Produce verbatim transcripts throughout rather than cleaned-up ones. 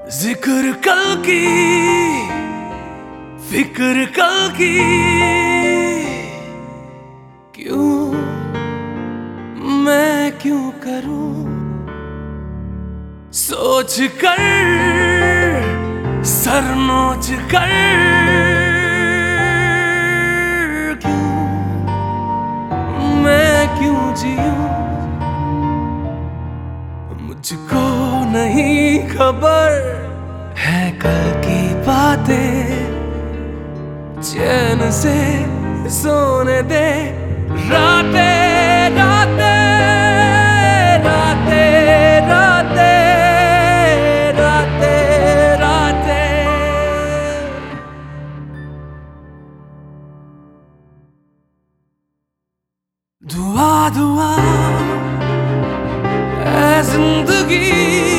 जिक्र कल की, फिक्र कल की, क्यों मैं क्यों करूं सोच कर, सर नोच कर, क्यों मैं क्यों जीऊं, मुझको नहीं खबर है कल की बातें, चैन से सोने दे रातें रातें रातें रातें रातें रातें। दुआ दुआ ऐ जिंदगी,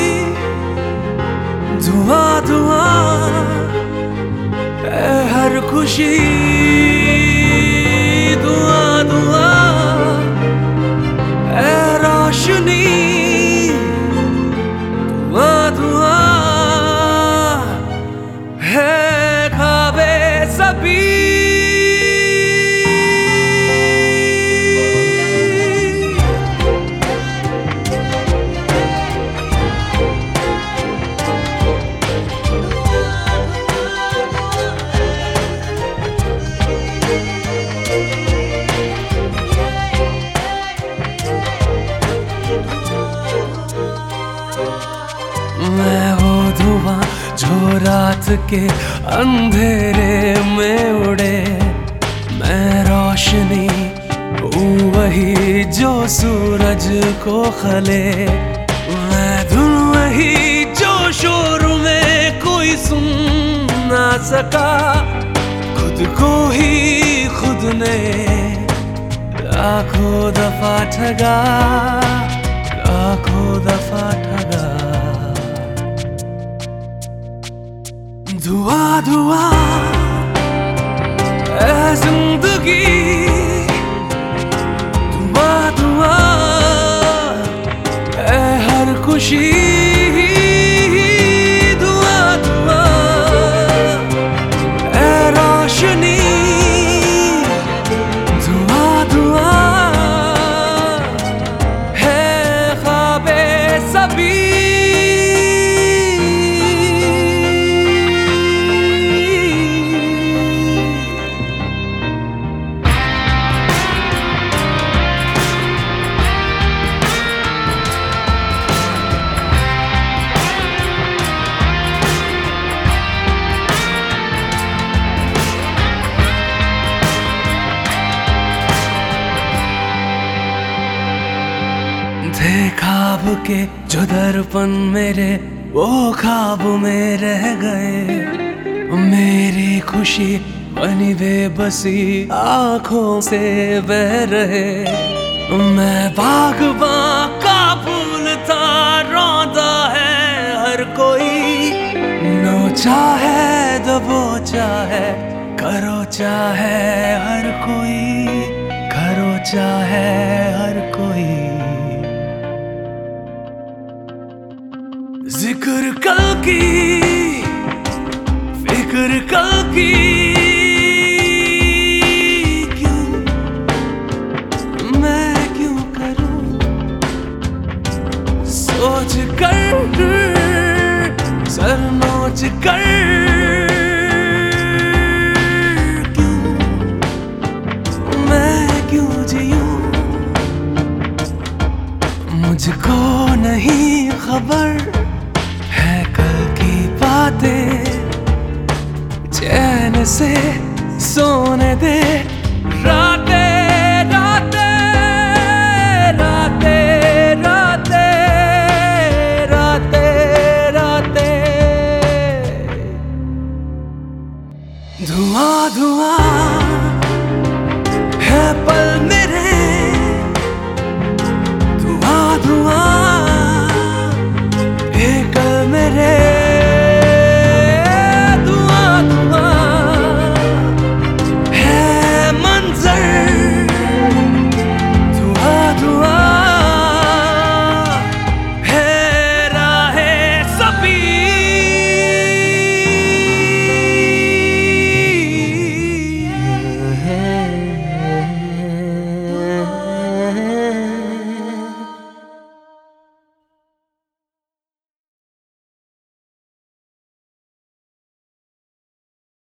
दुआ दुआ ऐ हर खुशी, दुआ दुआ ऐ रोशनी, दुआ दुआ है ख्वाबे सभी। मैं वो धुआं जो रात के अंधेरे में उड़े, मैं रोशनी हूँ वही जो सूरज को खले, मैं धुन वही जो शोर में कोई सुन ना सका, खुद को ही खुद ने लाखों दफा ठगा, लाखों दफा ठगा। दुआ दुआ ऐ जिंदगी, दुआ दुआ ऐ हर खुशी, दुआ दुआ ऐ रोशनी, दुआ दुआ है ख्वाबे सभी। थे ख्वाब के जो दर्पण मेरे, वो ख्वाब में रह गए, मेरी खुशी बनी बेबसी आंखों से बह रहे, मैं बागबां का फूल था, रौंदा है हर कोई, नोचा है दबोचा है, खरोचा है हर कोई, खरोचा है हर कोई। जिक्र कल की, फिक्र कल की, क्यों मैं क्यों करूं सोच कर, सर नोच कर, क्यों मैं क्यों जीऊं, मुझको नहीं खबर बातें, चैन से सोने दे